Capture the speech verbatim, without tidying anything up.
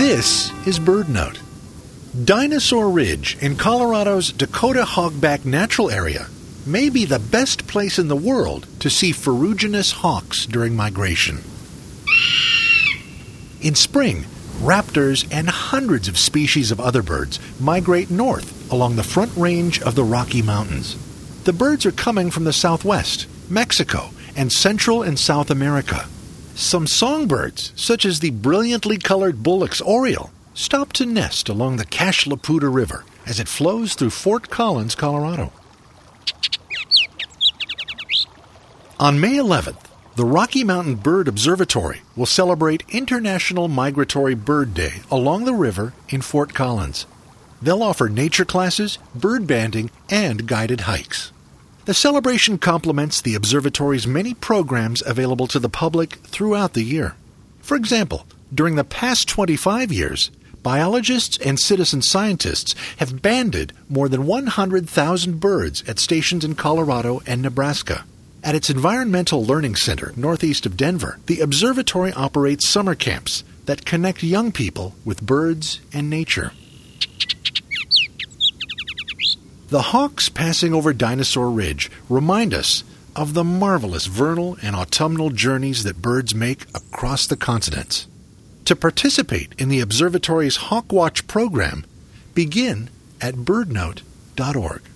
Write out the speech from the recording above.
This is BirdNote. Dinosaur Ridge in Colorado's Dakota Hogback Natural Area may be the best place in the world to see ferruginous hawks during migration. In spring, raptors and hundreds of species of other birds migrate north along the Front Range of the Rocky Mountains. The birds are coming from the southwest, Mexico, and Central and South America. Some songbirds, such as the brilliantly colored Bullock's oriole, stop to nest along the Cache la Poudre River as it flows through Fort Collins, Colorado. On May eleventh, the Rocky Mountain Bird Observatory will celebrate International Migratory Bird Day along the river in Fort Collins. They'll offer nature classes, bird banding, and guided hikes. The celebration complements the observatory's many programs available to the public throughout the year. For example, during the past twenty-five years, biologists and citizen scientists have banded more than one hundred thousand birds at stations in Colorado and Nebraska. At its Environmental Learning Center northeast of Denver, the observatory operates summer camps that connect young people with birds and nature. The hawks passing over Dinosaur Ridge remind us of the marvelous vernal and autumnal journeys that birds make across the continents. To participate in the observatory's Hawk Watch program, begin at birdnote dot org.